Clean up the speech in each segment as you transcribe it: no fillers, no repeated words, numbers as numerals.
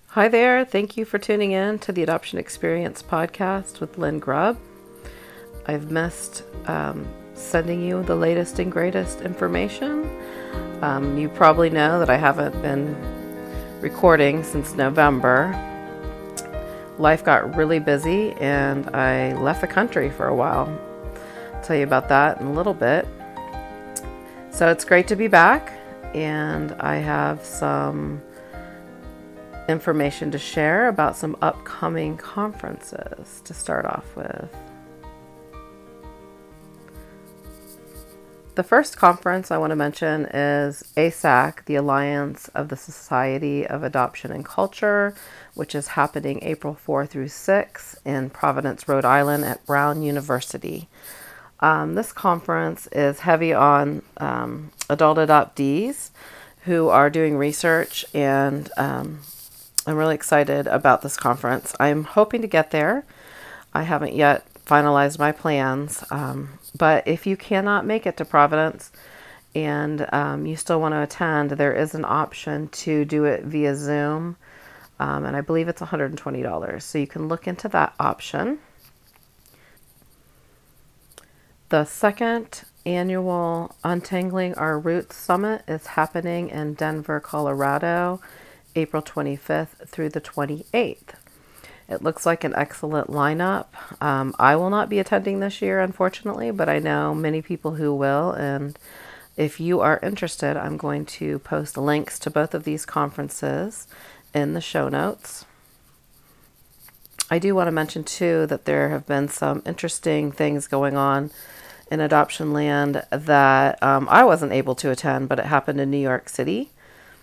Hi there. Thank you for tuning in to the Adoption Experience podcast with Lynn Grubb. I've missed sending you the latest and greatest information. You probably know that I haven't been recording since November. Life got really busy and I left the country for a while. I'll tell you about that in a little bit. So it's great to be back, and I have some information to share about some upcoming conferences to start off with. The first conference I want to mention is ASAC, the Alliance of the Society of Adoption and Culture, which is happening April 4 through 6 in Providence, Rhode Island at Brown University. This conference is heavy on adult adoptees who are doing research, and I'm really excited about this conference. I'm hoping to get there. I haven't yet finalized my plans, but if you cannot make it to Providence and you still want to attend, there is an option to do it via Zoom, and I believe it's $120, so you can look into that option. The second annual Untangling Our Roots Summit is happening in Denver, Colorado, April 25th through the 28th. It looks like an excellent lineup. I will not be attending this year, unfortunately, but I know many people who will. And if you are interested, I'm going to post links to both of these conferences in the show notes. I do want to mention, too, that there have been some interesting things going on in adoption land that I wasn't able to attend, but it happened in New York City.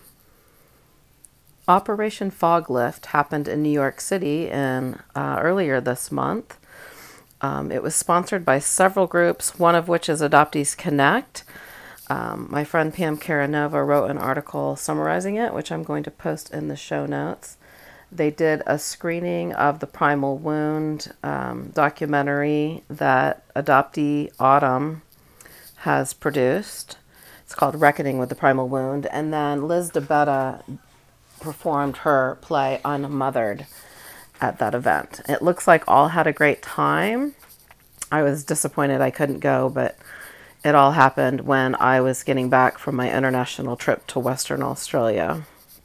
Operation Fog Lift happened in New York City earlier this month. It was sponsored by several groups, one of which is Adoptees Connect. My friend Pam Caranova wrote an article summarizing it, which I'm going to post in the show notes. They did a screening of the Primal Wound documentary that Adoptee Autumn has produced. It's called Reckoning with the Primal Wound. And then Liz DeBetta performed her play Unmothered at that event. It looks like all had a great time. I was disappointed I couldn't go, but it all happened when I was getting back from my international trip to Western Australia.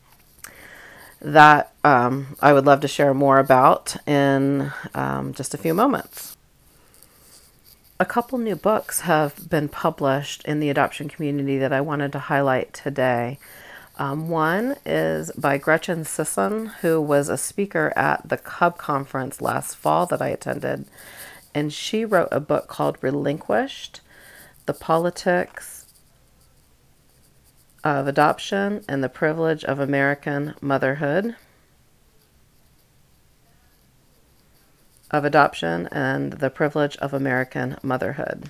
That I would love to share more about in just a few moments. A couple new books have been published in the adoption community that I wanted to highlight today. One is by Gretchen Sisson, who was a speaker at the Cub conference last fall that I attended, and she wrote a book called Relinquished: The Politics of Adoption and the Privilege of American Motherhood. Of Adoption and the Privilege of American Motherhood.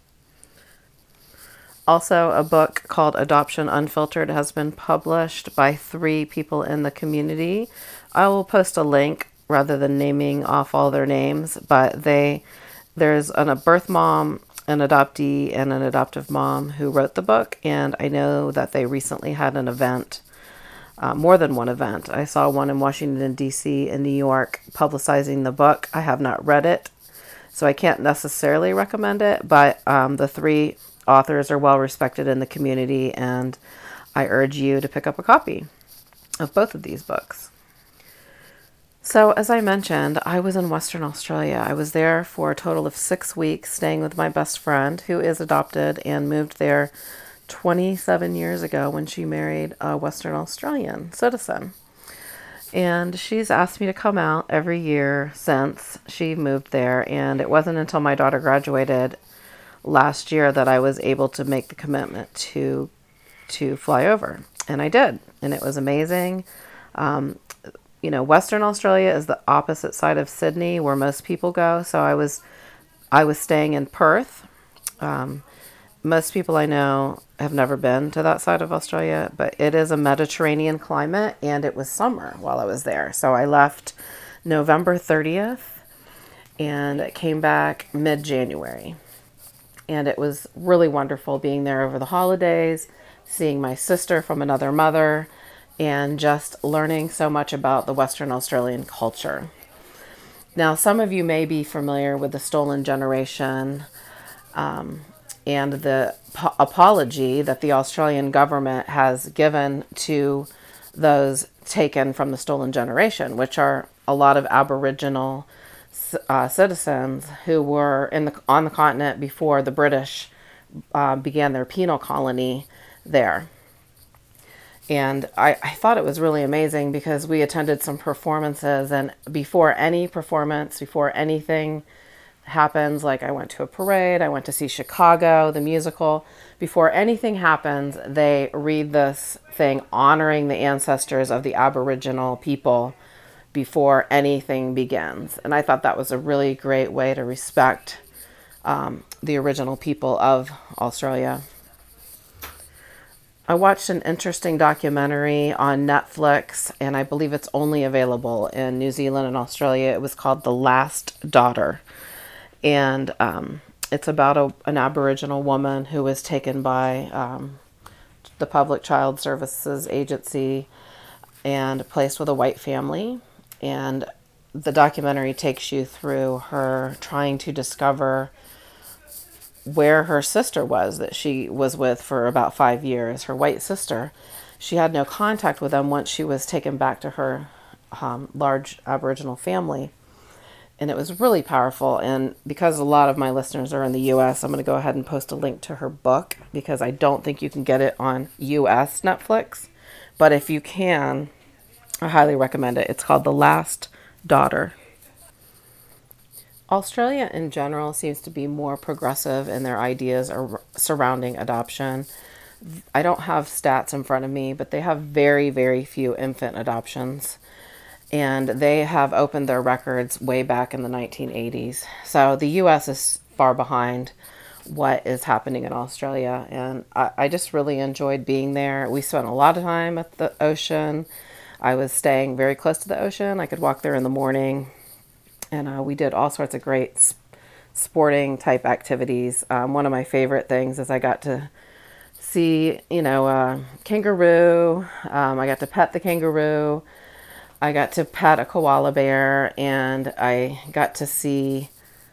Also, a book called Adoption Unfiltered has been published by 3 people in the community. I will post a link rather than naming off all their names, but there's a birth mom, an adoptee, and an adoptive mom who wrote the book, and I know that they recently had an event, more than one event. I saw one in Washington, D.C. and New York publicizing the book. I have not read it, so I can't necessarily recommend it, but the 3 authors are well respected in the community, and I urge you to pick up a copy of both of these books. So, as I mentioned, I was in Western Australia. I was there for a total of 6 weeks, staying with my best friend, who is adopted and moved there 27 years ago when she married a Western Australian citizen. And she's asked me to come out every year since she moved there, and it wasn't until my daughter graduated last year that I was able to make the commitment to fly over. And I did, and it was amazing. Western Australia is the opposite side of Sydney where most people go. So I was staying in Perth. Most people I know have never been to that side of Australia, but it is a Mediterranean climate, and it was summer while I was there. So I left November 30th and came back mid-January. And it was really wonderful being there over the holidays, seeing my sister from another mother, and just learning so much about the Western Australian culture. Now, some of you may be familiar with the Stolen Generation and the apology that the Australian government has given to those taken from the Stolen Generation, which are a lot of Aboriginal citizens who were on the continent before the British began their penal colony there. And I thought it was really amazing because we attended some performances, and before any performance, before anything happens, like I went to a parade, I went to see Chicago, the musical, before anything happens, they read this thing honoring the ancestors of the Aboriginal people before anything begins. And I thought that was a really great way to respect the original people of Australia. I watched an interesting documentary on Netflix, and I believe it's only available in New Zealand and Australia. It was called The Last Daughter. And it's about an Aboriginal woman who was taken by the Public Child Services Agency and placed with a white family. And the documentary takes you through her trying to discover where her sister was that she was with for about 5 years, her white sister. She had no contact with them once she was taken back to her large Aboriginal family. And it was really powerful. And because a lot of my listeners are in the U.S., I'm going to go ahead and post a link to her book because I don't think you can get it on U.S. Netflix. But if you can, I highly recommend it. It's called The Last Daughter. Australia in general seems to be more progressive in their ideas surrounding adoption. I don't have stats in front of me, but they have very, very few infant adoptions. And they have opened their records way back in the 1980s. So the U.S. is far behind what is happening in Australia. And I just really enjoyed being there. We spent a lot of time at the ocean. I was staying very close to the ocean. I could walk there in the morning. And we did all sorts of great sporting type activities. One of my favorite things is I got to see, kangaroo. I got to pet the kangaroo. I got to pet a koala bear, and I got to see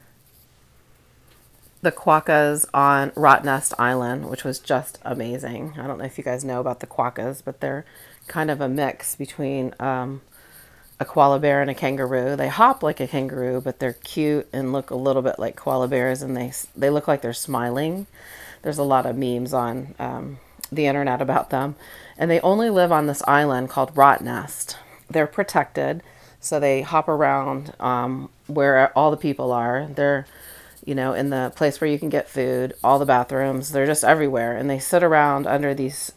the quokkas on Rottnest Island, which was just amazing. I don't know if you guys know about the quokkas, but they're kind of a mix between a koala bear and a kangaroo. They hop like a kangaroo, but they're cute and look a little bit like koala bears, and they look like they're smiling. There's a lot of memes on the internet about them. And they only live on this island called Rottnest. They're protected, so they hop around where all the people are. They're, in the place where you can get food, all the bathrooms. They're just everywhere, and they sit around under these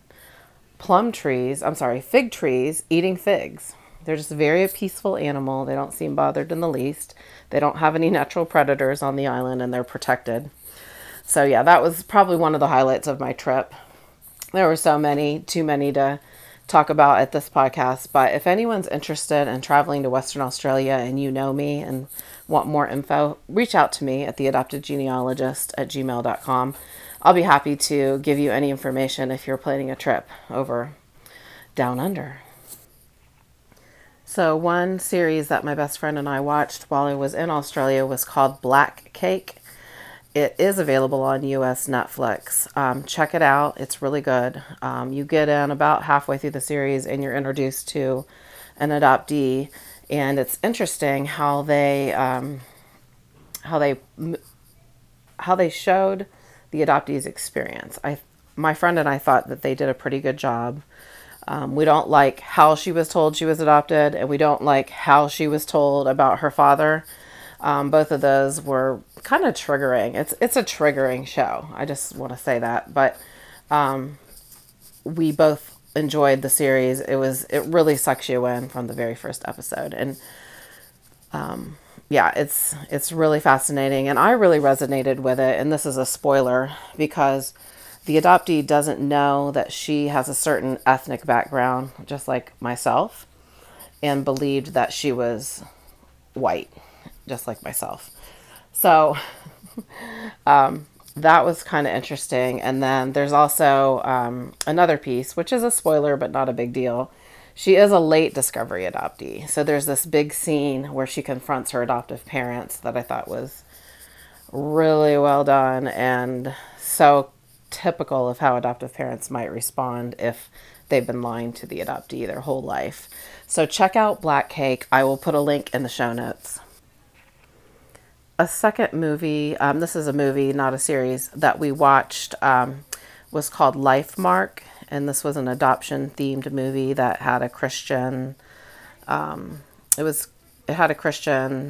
fig trees, eating figs. They're just a very peaceful animal. They don't seem bothered in the least. They don't have any natural predators on the island, and they're protected. So yeah, that was probably one of the highlights of my trip. There were so many, too many to talk about at this podcast. But if anyone's interested in traveling to Western Australia and you know me and want more info, reach out to me at theadoptedgenealogist@gmail.com. I'll be happy to give you any information if you're planning a trip over down under. So one series that my best friend and I watched while I was in Australia was called Black Cake. It is available on U.S. Netflix. Check it out. It's really good. You get in about halfway through the series and you're introduced to an adoptee. And it's interesting how they showed the adoptee's experience. My friend and I thought that they did a pretty good job. We don't like how she was told she was adopted, and we don't like how she was told about her father. Both of those were kind of triggering. It's a triggering show. I just want to say that. But we both enjoyed the series. It really sucks you in from the very first episode. And yeah, it's really fascinating. And I really resonated with it. And this is a spoiler because the adoptee doesn't know that she has a certain ethnic background, just like myself, and believed that she was white, just like myself. So that was kind of interesting. And then there's also another piece, which is a spoiler, but not a big deal. She is a late discovery adoptee. So there's this big scene where she confronts her adoptive parents that I thought was really well done and so typical of how adoptive parents might respond if they've been lying to the adoptee their whole life. So check out Black Cake. I will put a link in the show notes. A second movie, this is a movie, not a series, that we watched was called Life Mark. And this was an adoption themed movie that had a Christian, it had a Christian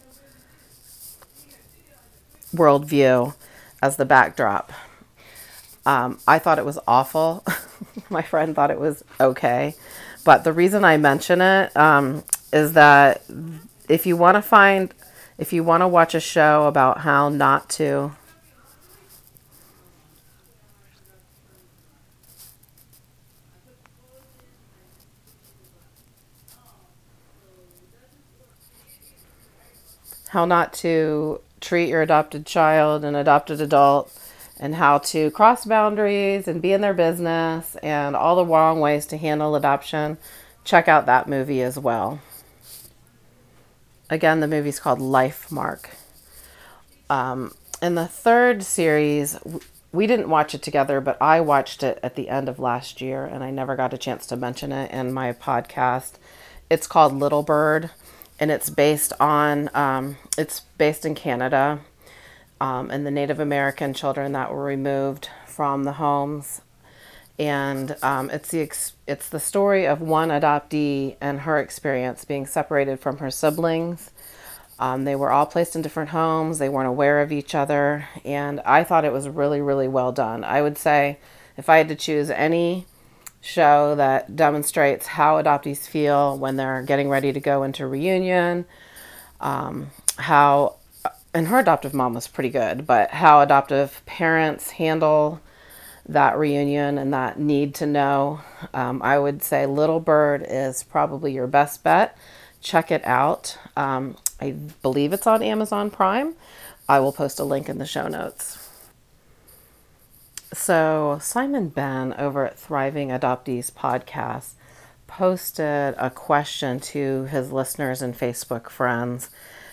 worldview as the backdrop. I thought it was awful. My friend thought it was okay. But the reason I mention it is that if you want to find, if you want to watch a show about how not to treat your adopted child and adopted adult and how to cross boundaries and be in their business and all the wrong ways to handle adoption, check out that movie as well. Again, the movie's called Life Mark. In the third series, we didn't watch it together, but I watched it at the end of last year and I never got a chance to mention it in my podcast. It's called Little Bird and it's based in Canada, and the Native American children that were removed from the homes. And it's the story of one adoptee and her experience being separated from her siblings. They were all placed in different homes. They weren't aware of each other. And I thought it was really, really well done. I would say if I had to choose any show that demonstrates how adoptees feel when they're getting ready to go into reunion, how, and her adoptive mom was pretty good, but how adoptive parents handle that reunion and that need to know, I would say Little Bird is probably your best bet. Check it out. I believe it's on Amazon Prime. I will post a link in the show notes. So Simon Ben over at Thriving Adoptees podcast posted a question to his listeners and Facebook friends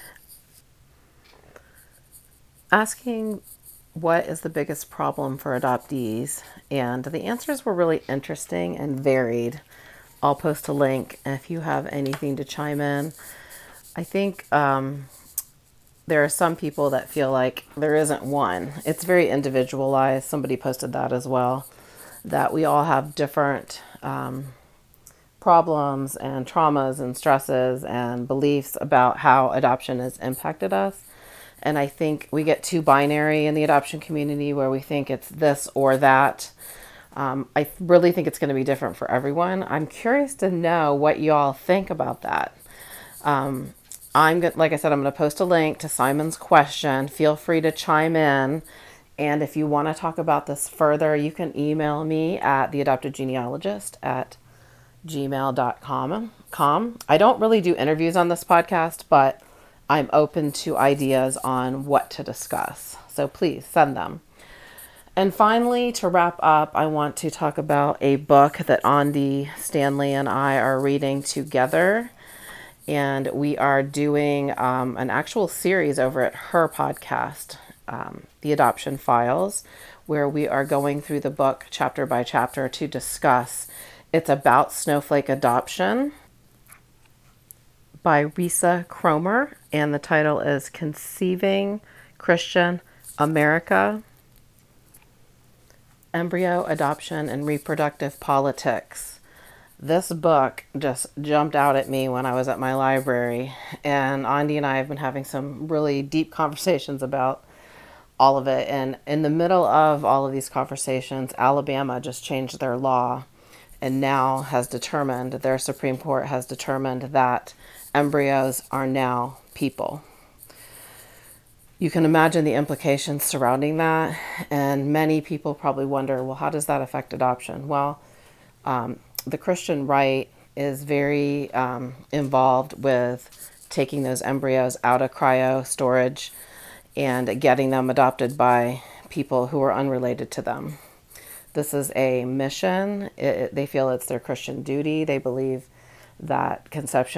asking what is the biggest problem for adoptees, and the answers were really interesting and varied. I'll post a link if you have anything to chime in. I think there are some people that feel like there isn't one. It's very individualized. Somebody posted that as well, that we all have different problems and traumas and stresses and beliefs about how adoption has impacted us. And I think we get too binary in the adoption community where we think it's this or that. I really think it's going to be different for everyone. I'm curious to know what you all think about that. Like I said, I'm going to post a link to Simon's question. Feel free to chime in. And if you want to talk about this further, you can email me at theadoptedgenealogist@gmail.com. I don't really do interviews on this podcast, but I'm open to ideas on what to discuss. So please send them. And finally, to wrap up, I want to talk about a book that Andi Stanley and I are reading together. And we are doing an actual series over at her podcast, The Adoption Files, where we are going through the book chapter by chapter to discuss. It's about snowflake adoption by Risa Cromer, and the title is Conceiving Christian America, Embryo Adoption and Reproductive Politics. This book just jumped out at me when I was at my library, and Andi and I have been having some really deep conversations about all of it. And in the middle of all of these conversations, Alabama just changed their law and now their Supreme Court has determined that embryos are now people. You can imagine the implications surrounding that, and many people probably wonder, well, how does that affect adoption? Well, the Christian right is very involved with taking those embryos out of cryo storage and getting them adopted by people who are unrelated to them. This is a mission. They feel it's their Christian duty. They believe that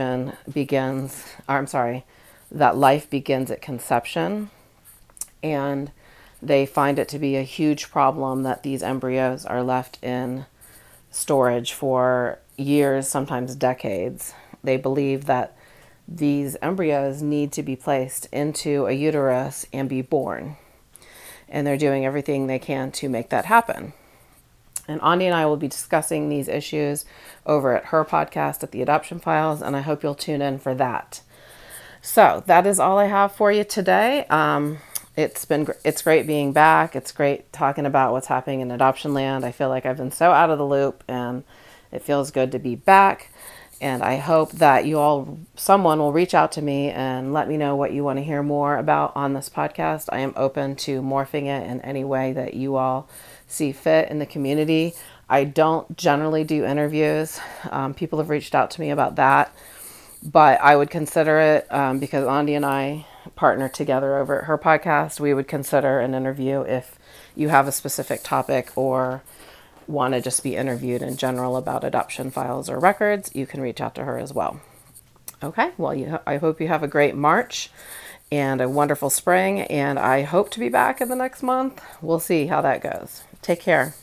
that life begins at conception. And they find it to be a huge problem that these embryos are left in storage for years, sometimes decades. They believe that these embryos need to be placed into a uterus and be born. And they're doing everything they can to make that happen. And Andi and I will be discussing these issues over at her podcast at the Adoption Files, and I hope you'll tune in for that. So that is all I have for you today. It's great being back. It's great talking about what's happening in adoption land. I feel like I've been so out of the loop, and it feels good to be back. And I hope that someone will reach out to me and let me know what you want to hear more about on this podcast. I am open to morphing it in any way that you all see fit in the community. I don't generally do interviews. People have reached out to me about that, but I would consider it because Andi and I partner together over at her podcast. We would consider an interview if you have a specific topic or want to just be interviewed in general about adoption files or records. You can reach out to her as well. Okay, well, I hope you have a great March and a wonderful spring, and I hope to be back in the next month. We'll see how that goes. Take care.